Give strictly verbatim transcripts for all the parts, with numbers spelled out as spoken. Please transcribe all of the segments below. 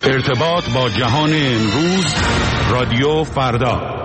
ارتباط با جهان امروز، رادیو فردا.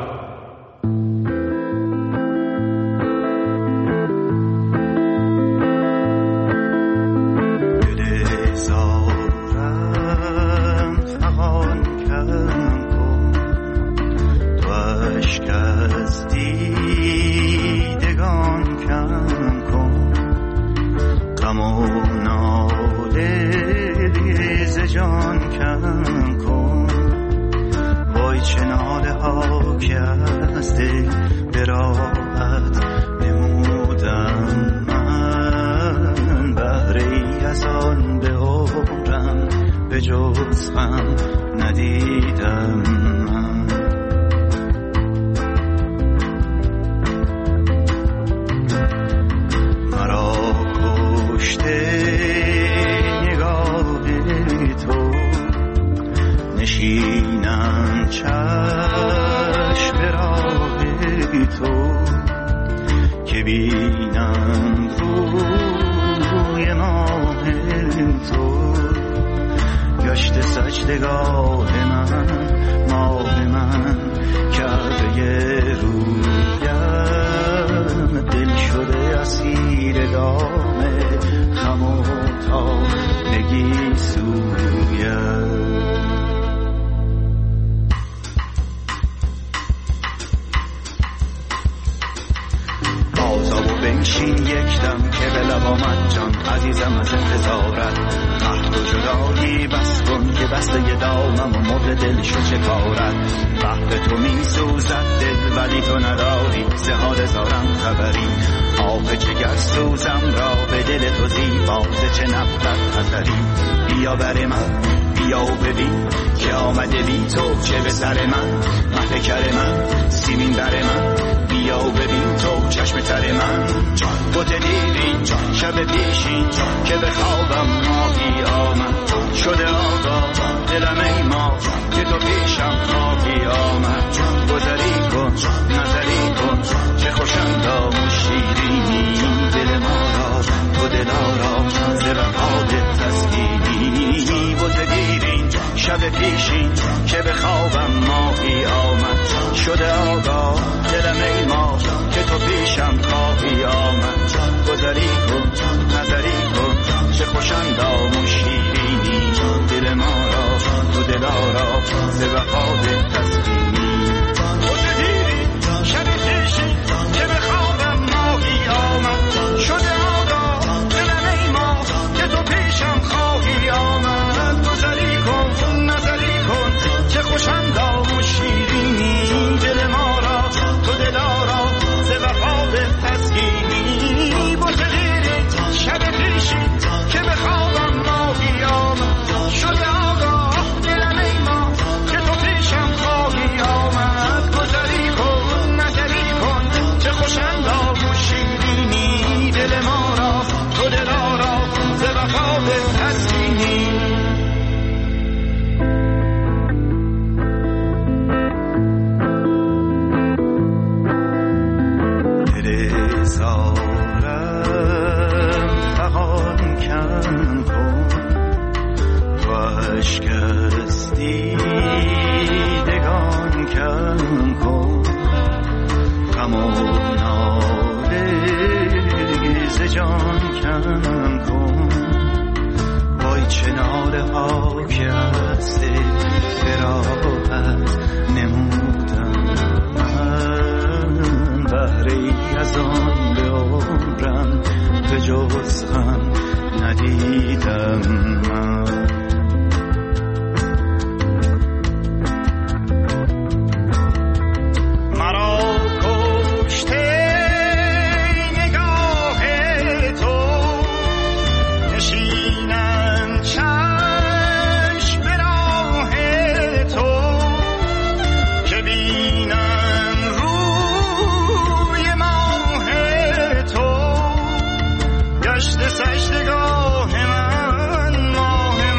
سجدگاه من ماه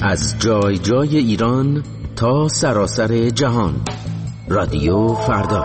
از جای جای ایران تا سراسر جهان. رادیو فردا.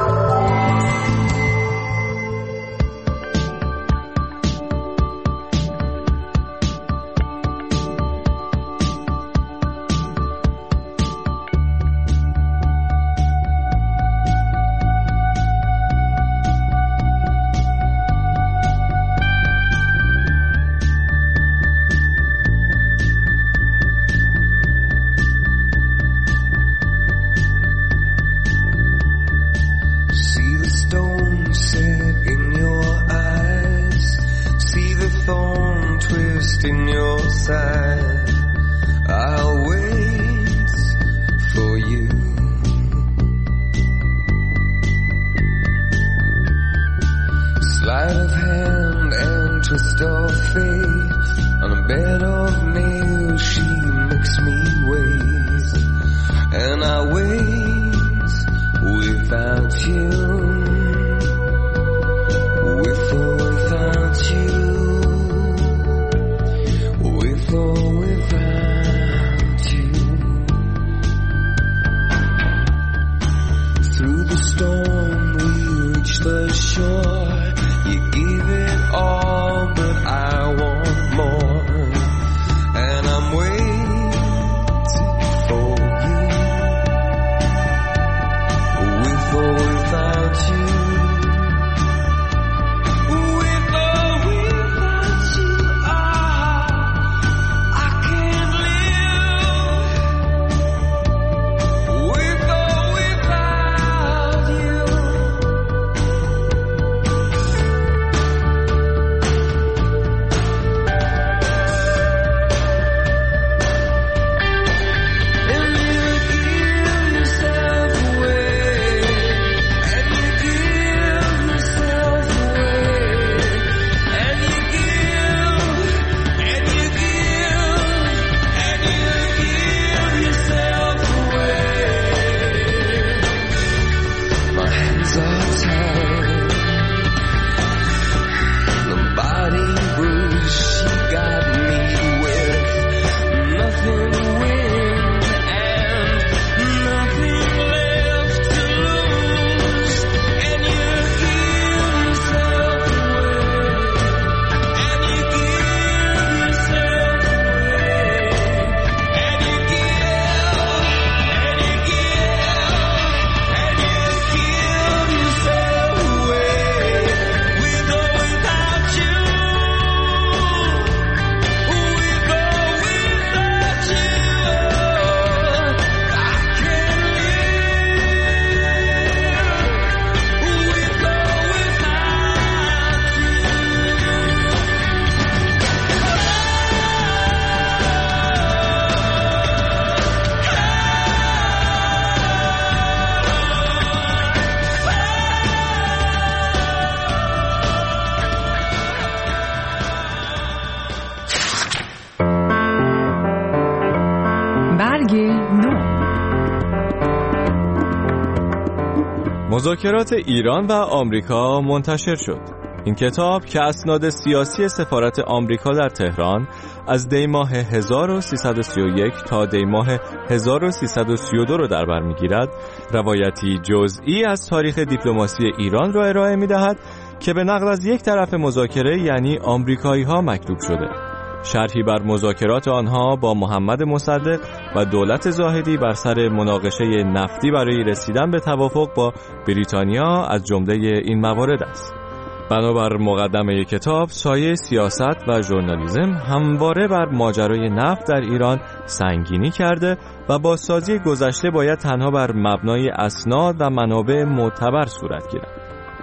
مذاکرات ایران و آمریکا منتشر شد. این کتاب که اسناد سیاسی سفارت آمریکا در تهران از دی ماه هزار و سیصد و سی و یک تا دی ماه هزار و سیصد و سی و دو را در بر می‌گیرد، روایتی جزئی از تاریخ دیپلماسی ایران را ارائه می‌دهد که به نقل از یک طرف مذاکره یعنی آمریکایی‌ها مکتوب شده. شرحی بر مذاکرات آنها با محمد مصدق و دولت زاهدی بر سر مناقشه نفتی برای رسیدن به توافق با بریتانیا از جمله این موارد است. بنابر مقدمه کتاب، سایه سیاست و ژورنالیسم همواره بر ماجرای نفت در ایران سنگینی کرده و بازسازی گذشته باید تنها بر مبنای اسناد و منابع معتبر صورت گیرد.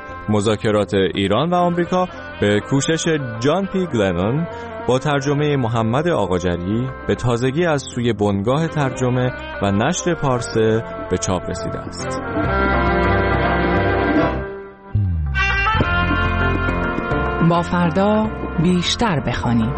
مذاکرات ایران و آمریکا به کوشش جان پی گلنون با ترجمه محمد آقاجری به تازگی از سوی بنگاه ترجمه و نشر پارسه به چاپ رسیده است. با فردا بیشتر بخوانیم.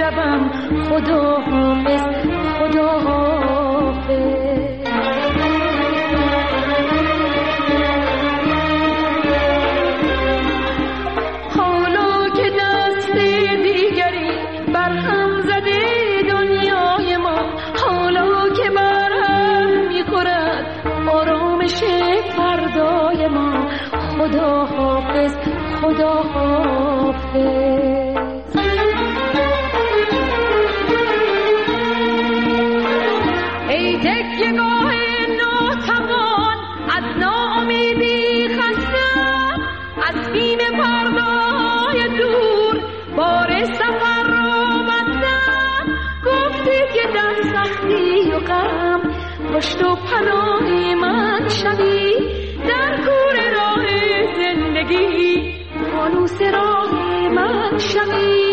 میروم خدا حافظ خدا حافظ. حالا که دست دیگری برهم زده دنیای ما، حالا که برهم میخورد آرامش فردای ما، خدا حافظ خدا حافظ. ای تکیه‌گاه ناتوان از ناامیدی خستم، از بیم پردای دور بار سفر را بستم. گفتی که در سختی و غم پشت و پناه من شوی، در کوره راه زندگی فانوس راه من شوی.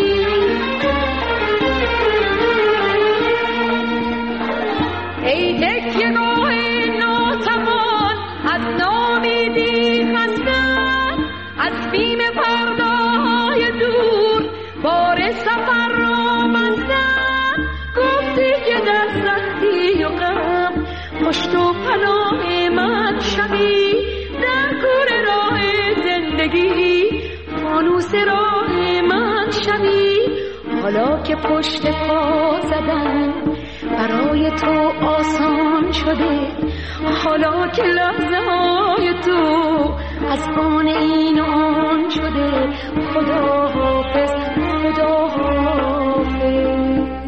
ای تکیه‌گاه ناتوان از ناامیدی خستم، از بیم پردای دور بار سفر را بستم. گفتی که در سختی و غم پشت و پناه من شوی، در کوره راه زندگی فانوس راه من شوی. حالا که پشت پا زدن برای تو آسان شده، حالا که لحظه های تو از آن این آن شده، خدا حافظ خدا حافظ.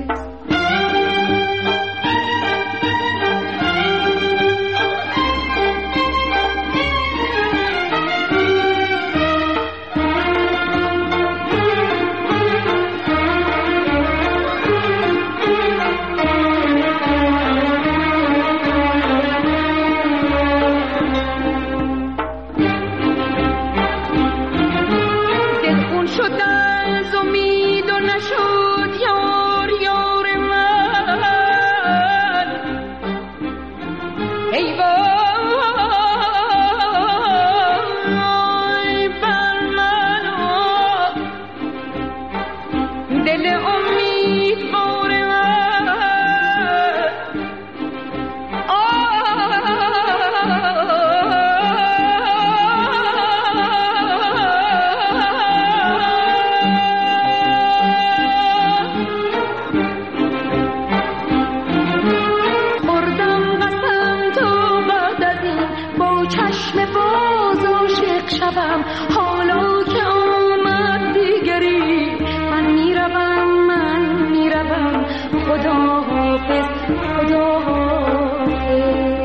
حالا که آمد دیگری من میروم من میروم خدا حافظ خدا حافظ.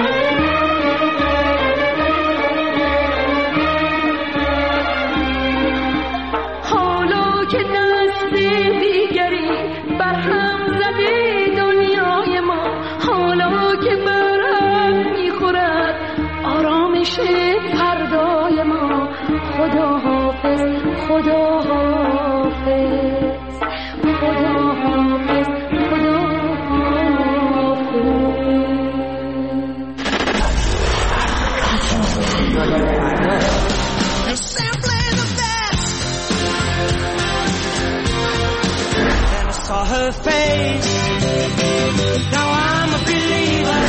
حالا که دست دیگری برهم زده دنیای ما، حالا که برهم میخورد آرامش فردای ما، خدا حافظ خدا حافظ خدا حافظ خدا حافظ. And I saw her face. Now I'm a believer.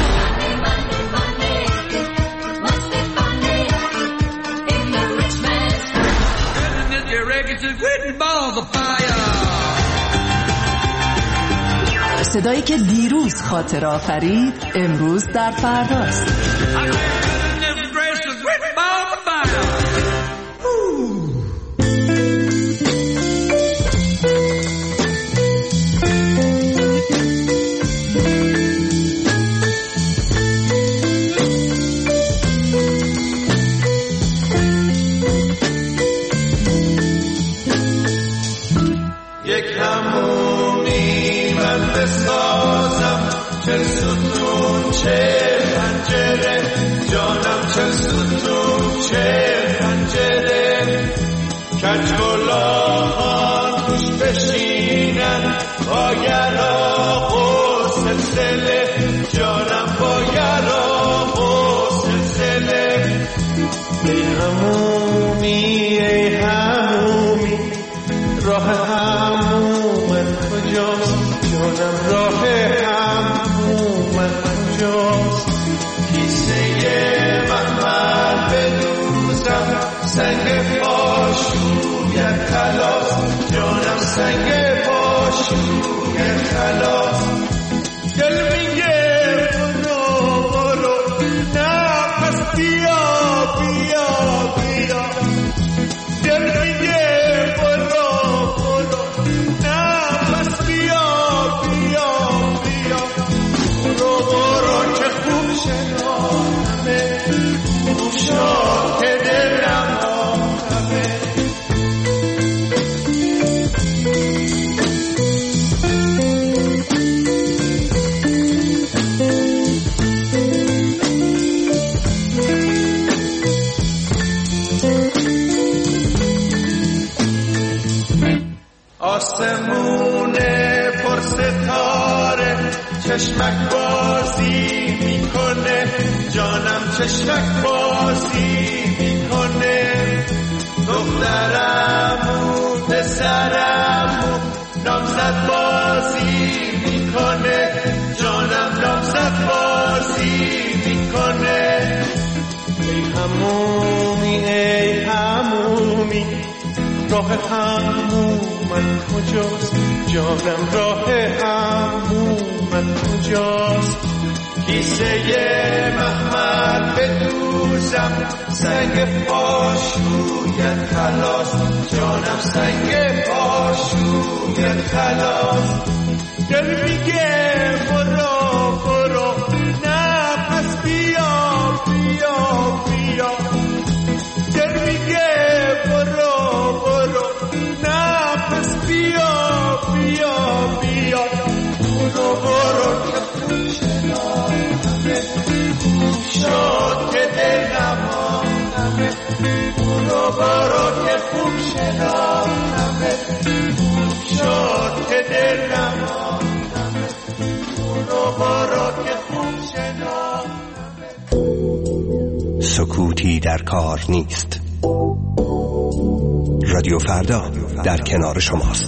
صدایی که دیروز خاطر آفرید امروز در فرداست. یک همومی من بسازم، چه ستون چه پنجره، جانم چه ستون چه پنجره، کجولاها توش بشینن با یراق و سلسله، جانم با یراق و سلسله. ای همومی ای همومی راه هموم کجا خلاص جانم سنگ پاشوی خلاص دل میگه برو برو نه پس بیا بیا بیا دل میگه برو برو نه پس بیا بیا بیا برو برو که خوب شنامه خوب شد که دلم آمه آسمون پر ستاره چشمک بازی میکنه جانم چشمک بازی میکنه دخترمو پسرمو نامزد بازی میکنه جانم نامزد بازی میکنه ای همومی ای همومی راه همومن کجاست جانم راه همومن کجاست کیسه مخمل بدوزم سنگ پاشویت خلاص جانم سنگ پاشویت خلاص دل میگه برو برو نه پس بیا بیا بیا دل میگه برو برو نه پس بیا بیا بیا برو برو که خوب شنامه خوب شد که دلم آمه برو برو که خوب شنامه خوب شد که دلم آمه برو برو که خوب شنامه سکوتی در کار نیست. رادیو فردا در کنار شماست.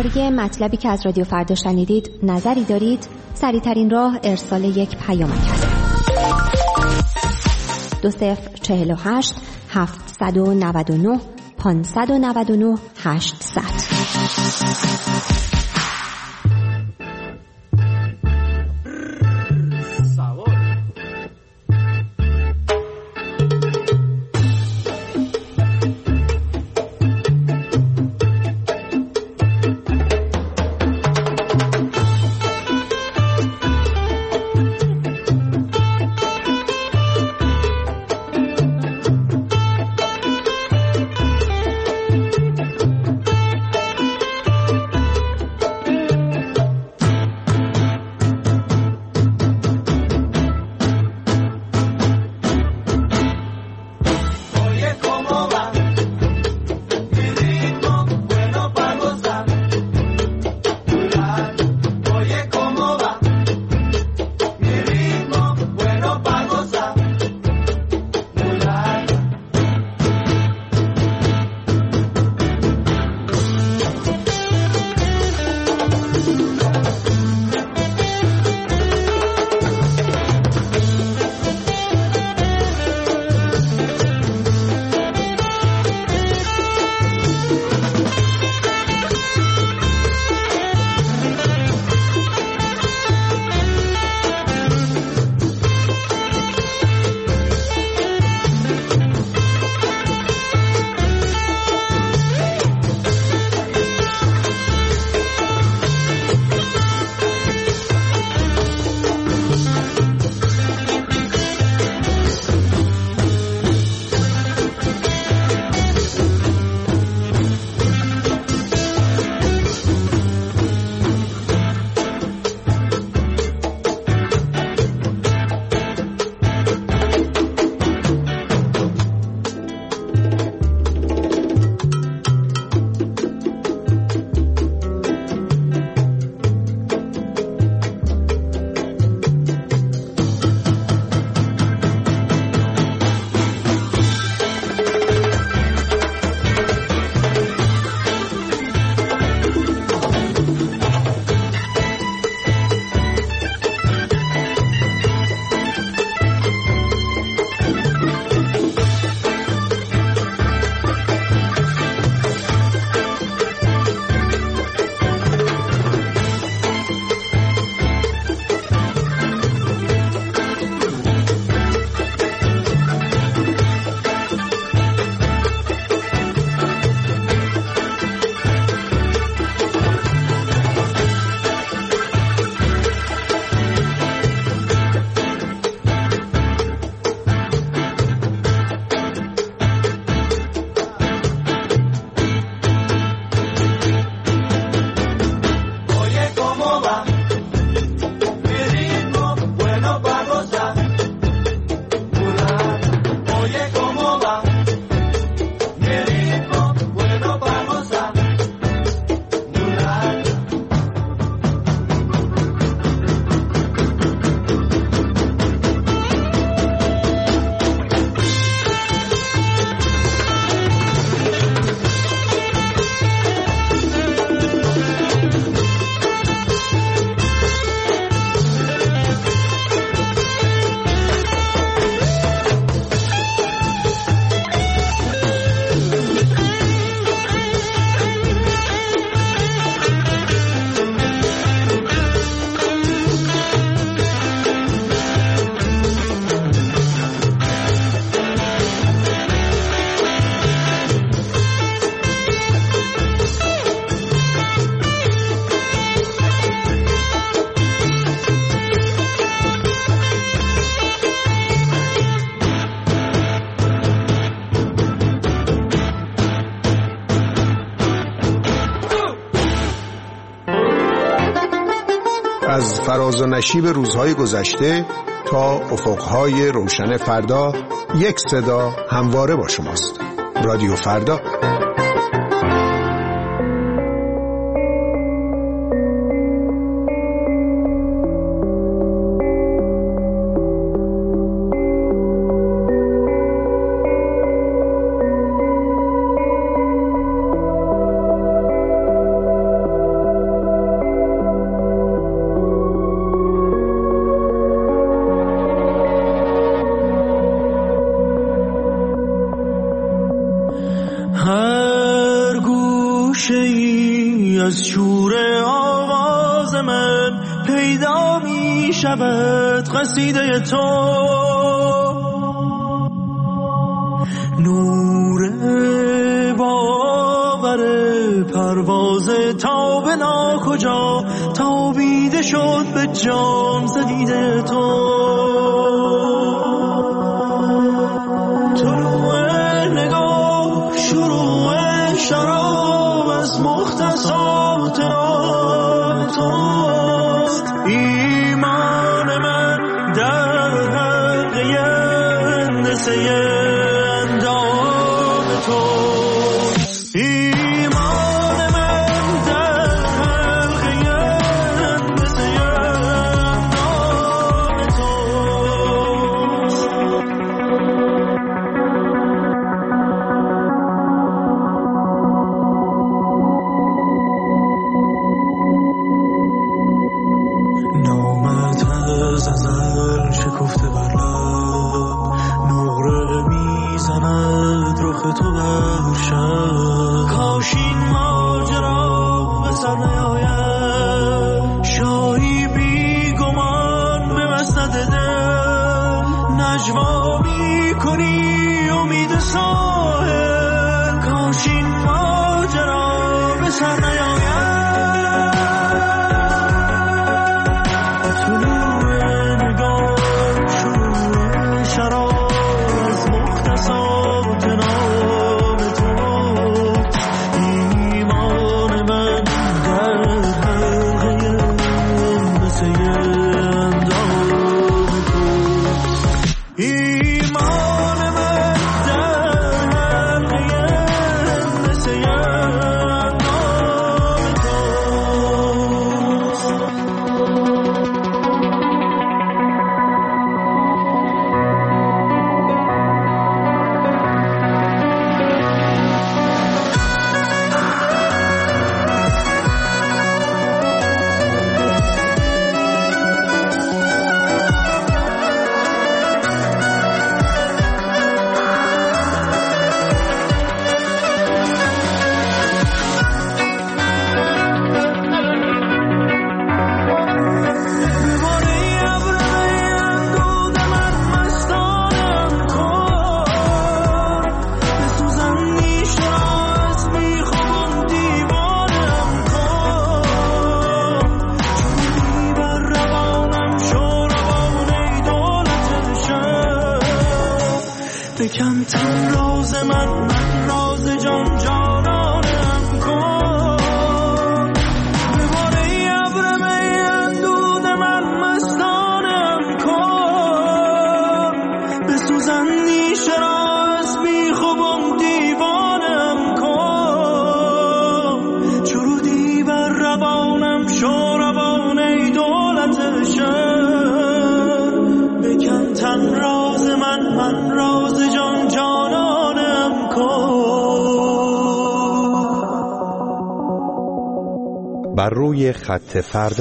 درباره مطلبی که از رادیو فردا شنیدید نظری دارید؟ سریع‌ترین راه ارسال یک پیامک است. دو صفر چهل و هشت هفتصد و نود و نه پانصد و نود و نه هشتصد. از فراز و نشیب روزهای گذشته تا افقهای روشن فردا، یک صدا همواره با شماست. رادیو فردا. آواز من پیدا می شود قصیده تو. نور باور پرواز تا به ناکجا تابیده شد به جان زدیده تو. طلوع نگاه شروع شراب از مختصات توست. ایمان من در حلقه هندسه اندام توست. ایمان من در حلقه هندسه اندام توست. نامت از ازل شکفته بر لب، نقره میزند رخ تو بر شب. کاش این ماجرا به سر نیاید، شاهی بی گمان به مسند دل. نجوا میکنی امید ساحل، کاش این ماجرا به سر نیاید. بکن تن راز من من راز جان جانانم کن. به باره ابر می اندود من مستانم کن. بسوزن نیش راز بی خوبم دیوانم کن. چرودی بر روانم شو روان ای دولت شهر. بکن تن راز من من راز جان جانانم کن. بر روی خط فردا.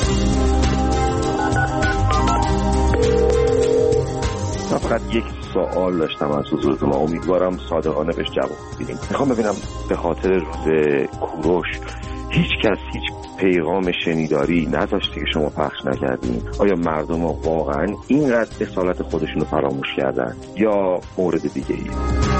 فقط یک سوال داشتم از حضورتون، امیدوارم صادقانه بهش جواب بدیم. میخوام ببینم به خاطر روز کوروش هیچ کس هیچ پیغام شنیداری نذاشته که شما پخش نکردین؟ آیا مردم واقعا اینقدر اصالت خودشون رو فراموش کردن یا مورد دیگه ای؟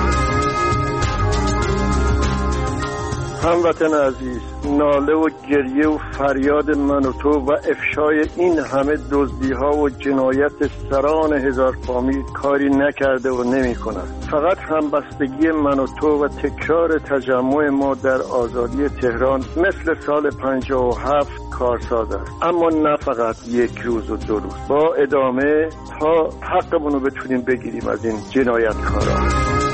هموطن عزیز، ناله و گریه و فریاد من و تو و افشای این همه دزدی‌ها و جنایت سران هزار فامیل کاری نکرده و نمی کنن. فقط همبستگی من و تو و تکرار تجمع ما در آزادی تهران مثل سال پنجاه و هفت کارساز است، اما نه فقط یک روز و دو روز، با ادامه تا حقمون رو بتونیم بگیریم از این جنایتکارا.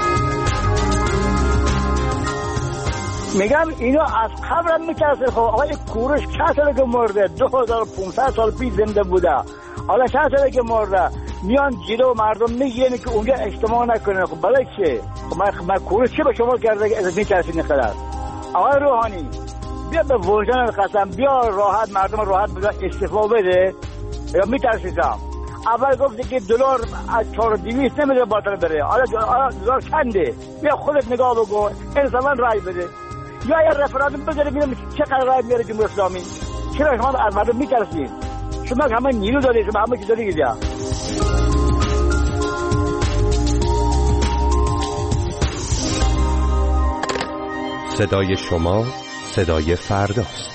میگم اینا از قبرم میترسه. خب آقای کوروش چند ساله که مرده؟ دو هزار و پانصد سال پیش زنده بوده، حالا چند ساله که مرده میان جلو مردم میگن که اونجا اجتماع نکنه. خب برای چه؟ خب من, من کوروش چه به شما کرده که از میترسید نخدر؟ آقای روحانی بیا به وجدان قسم، بیا راحت مردم راحت بذار استعفا بده یا میترسیدم؟ اول گفتی که دلار از چهار و دویست نمیده باطل بره، حالا دلار چنده؟ بیا خودت نگاه بکن، انصافا رای بده. یا اگر رفراندوم بذاره ببینیم چه قراره میاره جمهوری اسلامی. چرا شما از مردم میترسید؟ شما همه نیرو دارید، شما همه چیز دارید. صدای شما صدای فرداست.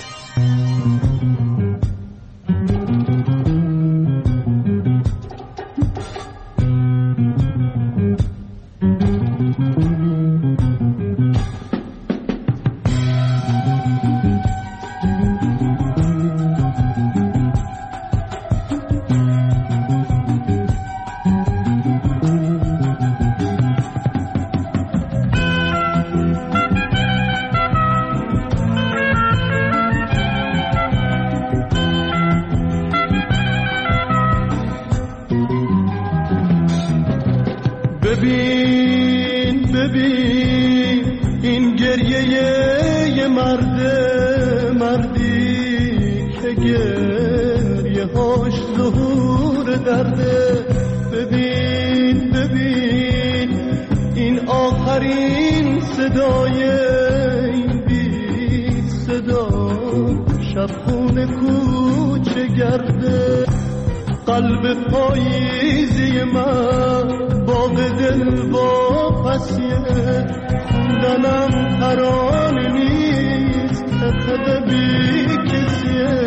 ببین ببین این گریه یه مرده، مردی که گریه هاش ظهور درده. ببین ببین این آخرین صدای این بی صدا، شبخونه کوچه گرده. قلب پاییزی من باغ دل با پسیه، خوندنم ترانه نیست تقد بی کسیه.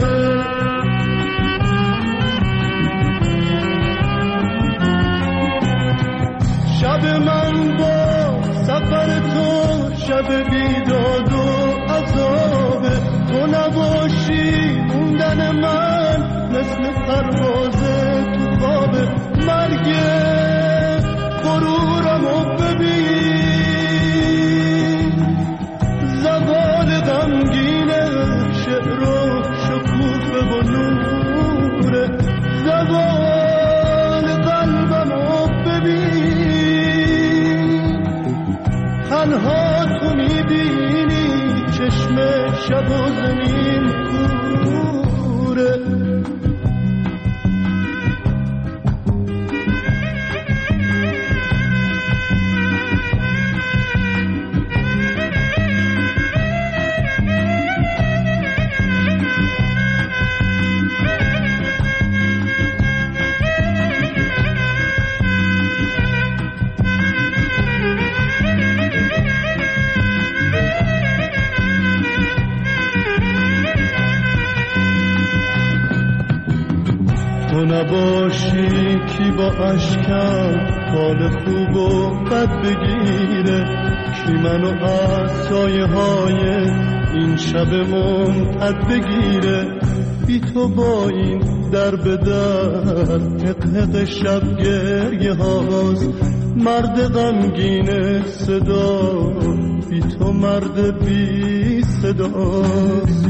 شب من با سفر تو شب بیداد و عذابه، تو نباشی موندن من مثل پرواز تو خواب. مرگ غرورمو ببین، زوال غمگینه، شعر و شکوفه و نوره. زوال قلبمو ببین، تنها تو میبینی چشم شب و زمین کوره. تو نباشی کی با اشکم حال خوب و بد بگیره، کی منو از سایه های این شب منتد بگیره. بی تو با این در به در حق شب گریه هاست، مرد غمگین صدا بی تو مرد بی صداست.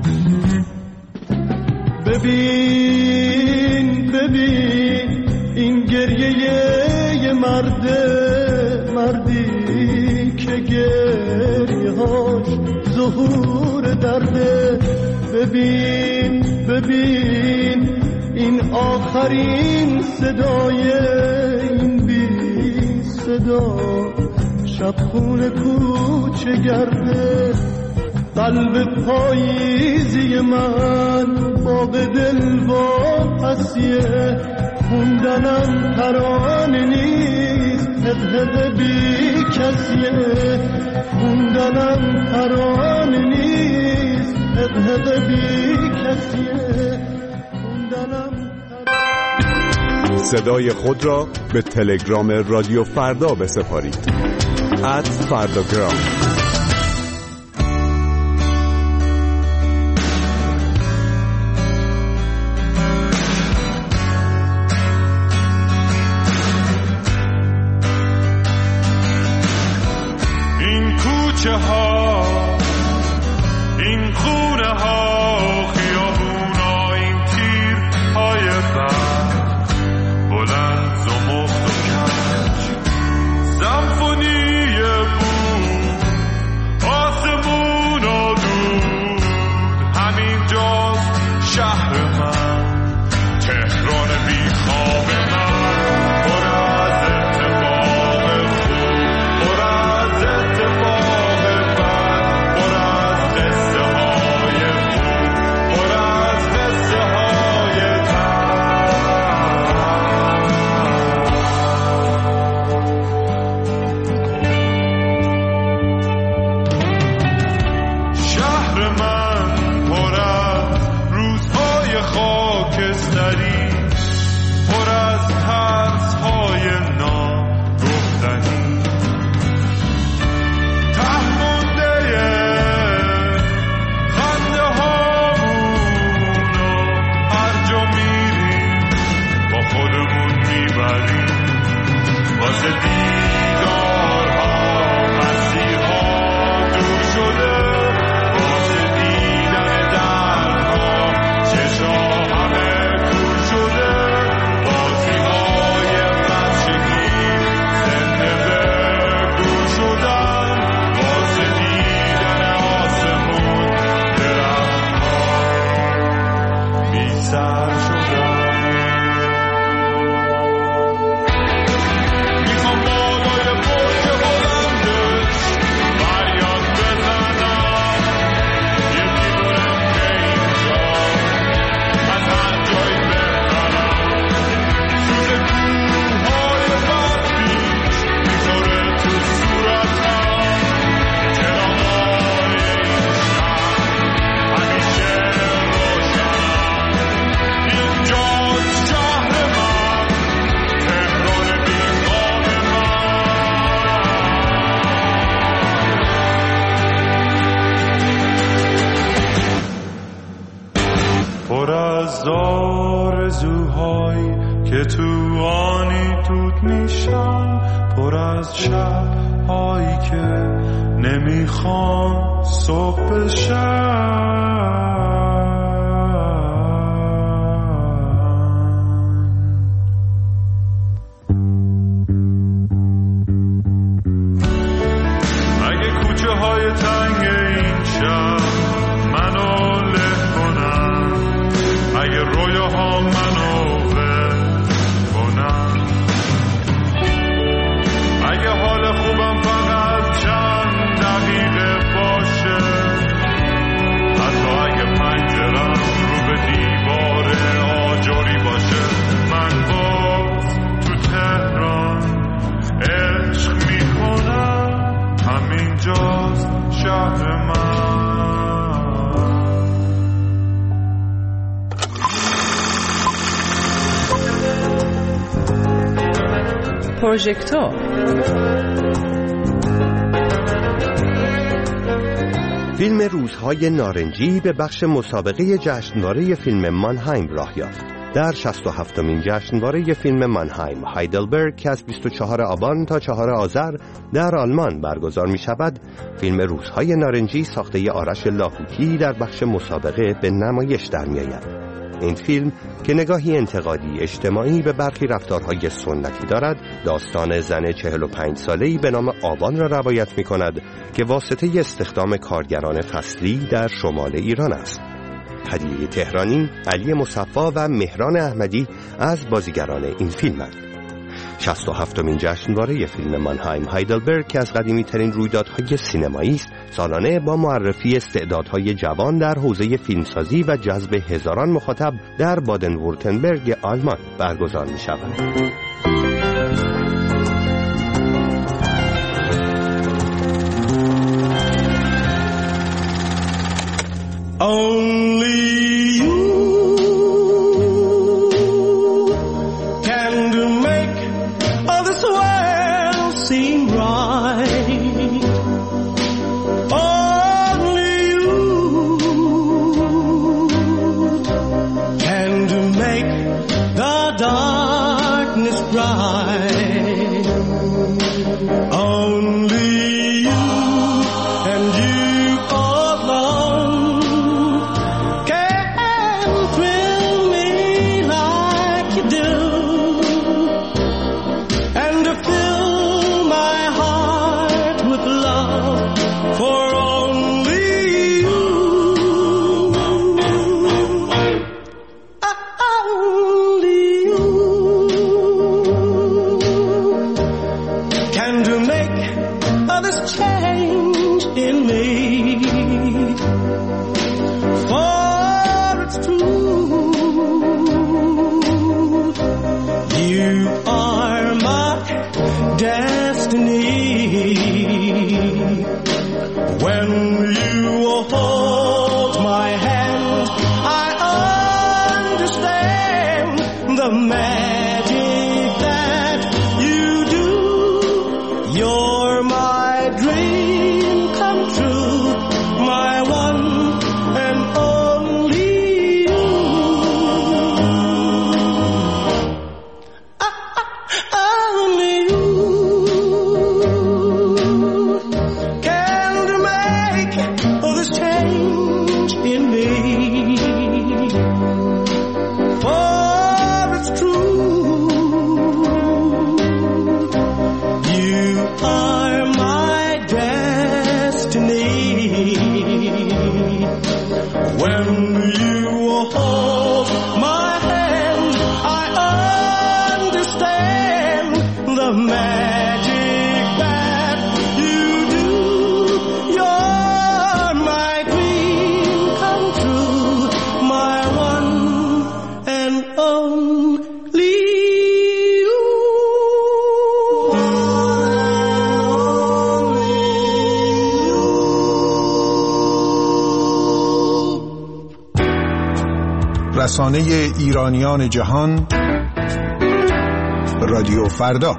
ببین ببین این گریه یه مرده، مردی که گریه هاش ظهور درده. ببین ببین این آخرین صدای این بی صدا، شبخونه کوچه گرده. قلب پاییزی من باغ دل با پسیه، خوندنم ترانه نیست هدهد بی کسیه. خوندنم ترانه نیست هدهد بی کسیه. خوندنم صدای خود را به تلگرام رادیو فردا بسپارید. ات فرداگرام. این خونه ها خیابونا، این تیر های برق بلند زمخت و کج، سمفونی بود آسمون و دود. همین جاست شهر من، تهران بی خواب من، پر از اتفاق خوب، پر از اتفاق بد، پر سر شدم. میخوام بالای برج بلندش فریاد بزنم، یکی کنم که اینجا از هر جایی بهترم. سوز کوههای برفیش میخوره تو صورتم، چراغای این شهر همیشه روشنم. اینجاست شهر من، تهران بیغام من. پر از آرزوهایی که تو آنی دود میشن، پر از شبهایی که نمیخوان صبح بشن. اگه کوچه های تنگ این شهر منو له کنن، اگه رویاها منو ول کنن، اگه حال خوبم فقط چند دقیقه باشه، حتی اگه پنجرم رو به دیوار آجری باشه، من باز تو تهران عشق میکنم. همینجاست شهر من. پروژکتور فیلم روزهای نارنجی به بخش مسابقه جشنواره فیلم مانهایم راه یافت. در شصت و هفتمین جشنواره فیلم مانهایم هایدلبرگ که از بیست و چهارم آبان تا چهارم آذر در آلمان برگزار می شود، فیلم روزهای نارنجی ساخته آرش لاهوتی در بخش مسابقه به نمایش در می آید. این فیلم که نگاهی انتقادی اجتماعی به برخی رفتارهای سنتی دارد، داستان زن چهل و پنج ساله‌ای به نام آبان را روایت می کند که واسطه استخدام کارگران فصلی در شمال ایران است. هدیه تهرانی، علی مصفا و مهران احمدی از بازیگران این فیلمند. شصت و هفتمین جشنواره فیلم مانهایم هایدلبرگ که از قدیمی ترین رویدادهای سینمایی است، سالانه با معرفی استعدادهای جوان در حوزه فیلمسازی و جذب هزاران مخاطب در بادن وورتنبرگ آلمان برگزار می شود. Only you can do make all this world seem right. Only you can do make the darkness bright. Only you and you alone when you hold hold my hand, I understand the magic that you do. You're my dream come true, my one and only you. رسانه ایرانیان جهان، رادیو فردا.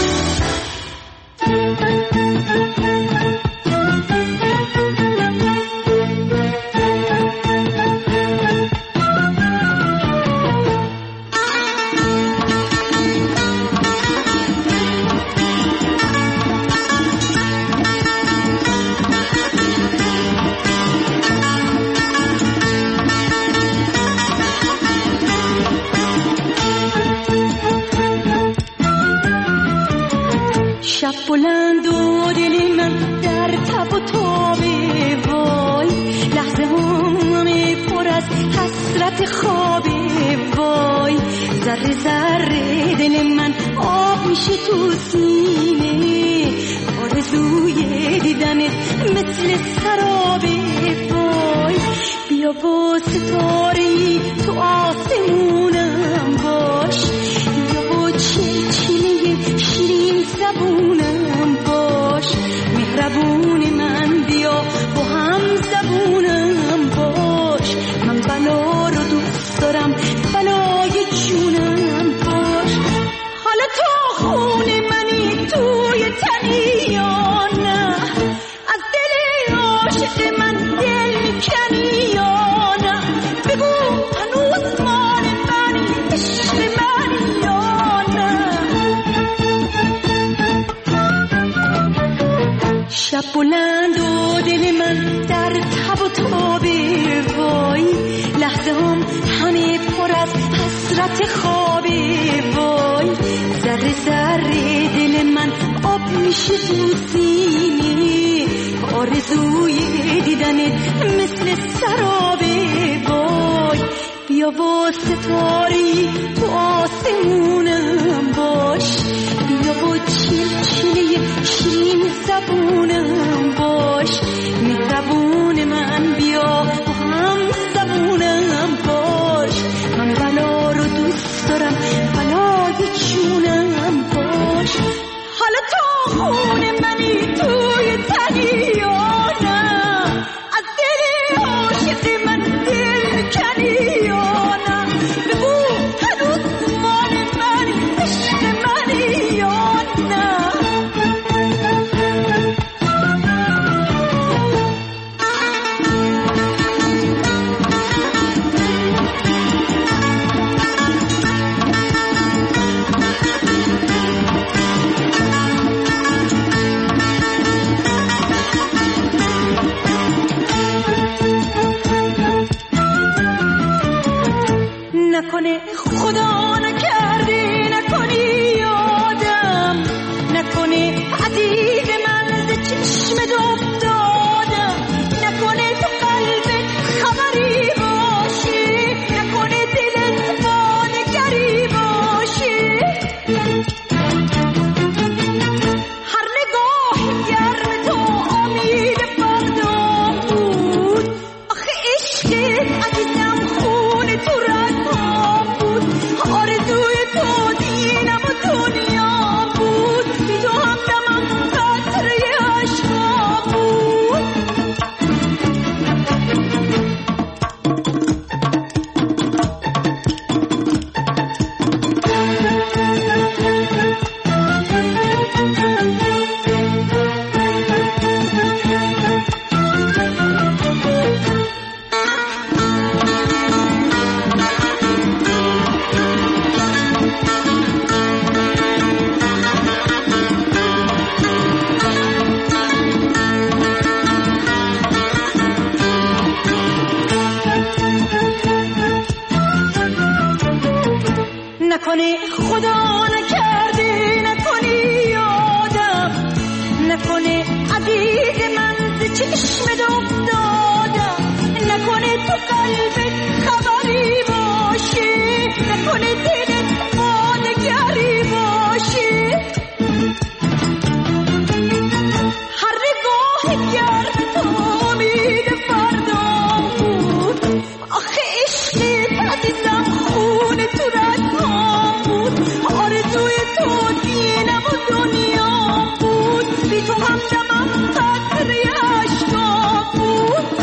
شب بلند و دل من در تب و تاب وای، لحظه همه پر از حسرت خواب وای، ذره ذره دل من آب میشه تو سینه، آرزوی دیدنت مثل سراب وای، بیا با ستاره‌ای تو آسمونم باش، بیا با چلچله شیرین زبونم باش، مهربون من بیا با هم زبونم باش، من بلا رو دوست دارم بلای جونم باش، حالا تو خون منی توی تنی یا نه، از دل عاشق من دل میکنی یا نه، بگو هنوز مال منی عشق منی یا نه. شب بلند و دل من در تب و تاب وای، لحظه هم همه پر از حسرت خواب وای، ذره ذره دل من آب میشه تو سینه، آرزوی دیدنت مثل سراب وای، بیا با ستاری تو آسمونم باش، بیا با چلچله شیرین زبونم باش، مهربون من بیا با هم زبونم باش، من بلا رو دوست دارم بلای جونم باش، حالا تو خون منی توی تنی یا نه، از دل عاشق من دل میکنی یا نه، بگو هنوز مال منی عشق منی یا نه. نکنه خدا نکرده نکنی یادم، نکنه عزیز من ز چشمت افتادم، نکنه تو قلبت خبری باشه، نکنه دلت وانگری باشه، هر نگاه گرم تو امید فردا بود، آخه عشقت عزیزم خون تو رگا بود، آرزوی تو دینم و دنیا بود، بی تو همدمم قطره عشقا بود. نکنه خدا نکرده نکنی یادم، نکنه عزیز من ز چشمت افتادم، نکنه تو قلبت خبری باشه، عزیزم خون تو رگام بود، آرزوی تو دینم و دنیام بود، بی تو همدمم قطره اشکام بود.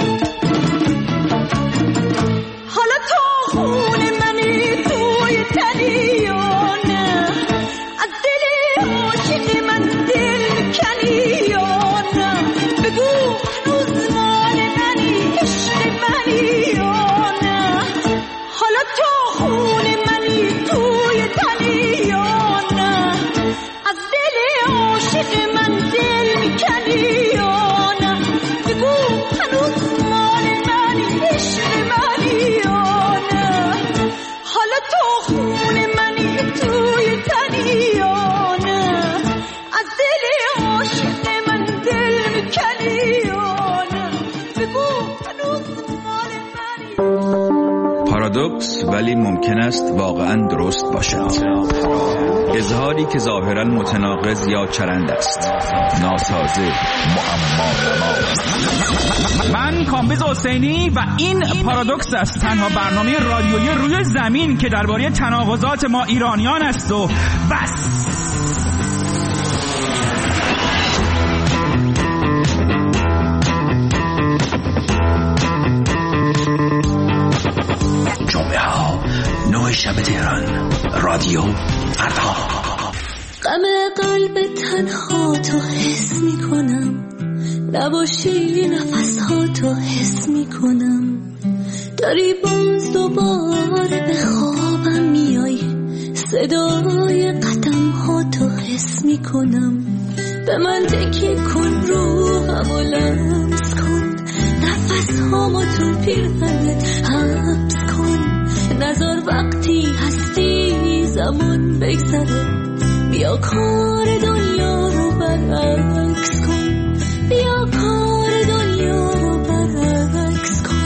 حالا تو خون منی توی تنی یا نه، از دل عاشق من دل میکنی یا نه، بگو هنوز مال منی عشق منی یا نه. حالا تو خون منی توی تنی یا نه، از دل عاشق من دل میکنی یا نه، بگو هنوز مال منی عشق منی یا نه. حالا تو خون منی توی تنی یا نه، از دل عاشق من دل میکنی یا نه، بگو هنوز مال منی. پارادوکس ولی ممکن است واقعا درست باشد. اظهاری که ظاهرا متناقض یا چرند است، ناسازه، معما. من کامبیز حسینی و این پارادوکس است، تنها برنامه رادیویی روی زمین که درباره تناقضات ما ایرانیان است و بس. جمعه ها نه شب تهران، رادیو فردا. غم قلب تنها تو حس می کنم، نباشی نفس ها تو حس می کنم، داری باز دوباره به خوابم میای، صدای قدم ها تو حس می کنم، به من تکیه کن روحم و لمس کن، نفس هامو تو پیرهنت حبس کن، نظر وقتی هستی زمان بگذره، بیا کار دنیا رو برعکس کن، بیا کار دنیا رو برعکس کن.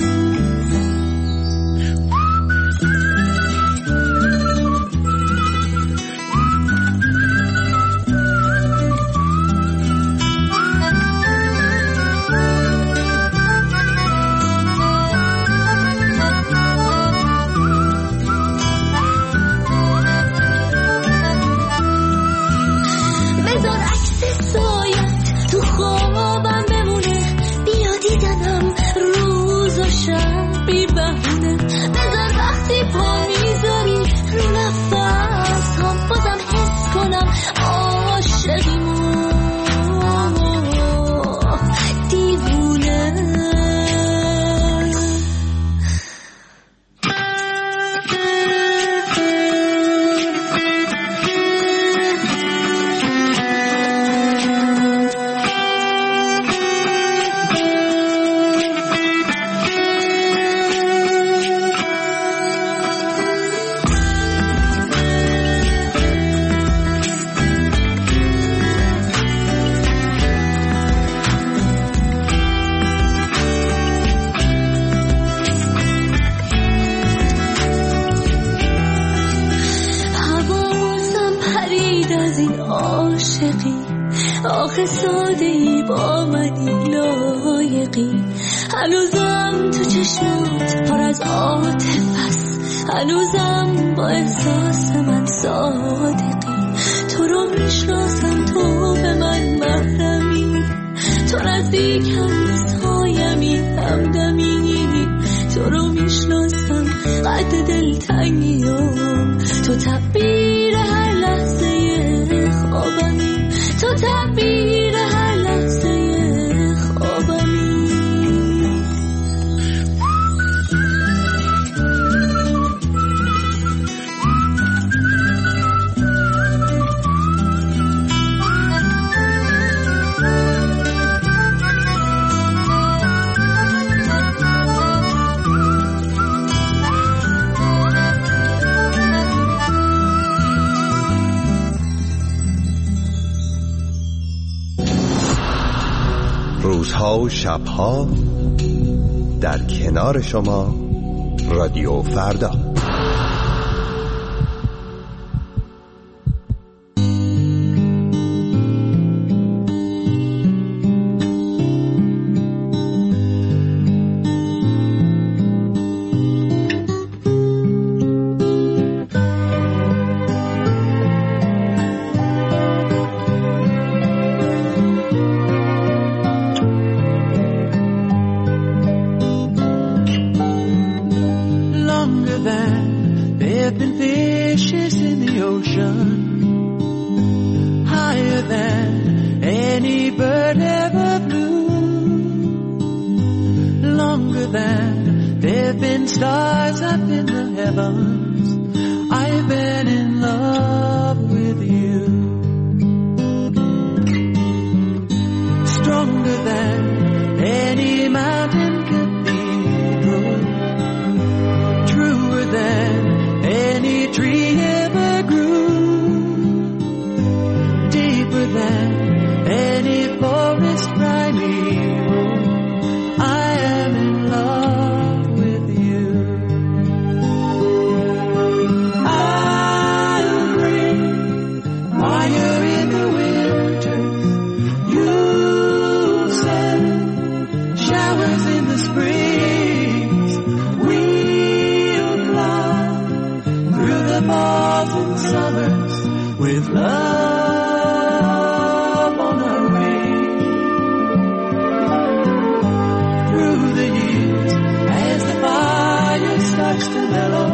آخه ساده‌ای با منی لایقی، هنوزم تو چشمات پر از عاطفه است، هنوزم با احساس من صادقی، تو رو میشناسم تو به من محرمی، تو نزدیکم سایمی همدمی، تو رو میشناسم قد دلتنگیم، تو تعبیر هر لحظه خوابمی، تو تعبیر هر لحظه خوابمی. روزها و شبها در کنار شما، رادیو فردا. than there have been fishes in the ocean, higher than any bird ever flew, longer than there have been stars up in the heavens. I've been in love with you. Stronger than any mountain cathedral, truer than any tree ever grew, deeper than any forest primeval. I am in love with you. I'll bring fire in the winter, you'll send showers in the springs. We'll fly through the falls and summers with love on our wings. Through the years, as the fire starts to mellow,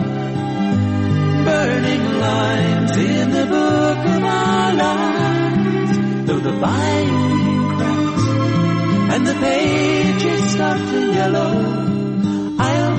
burning lines in the book of our lives. Though the binding cracks and the pages start to yellow, I'll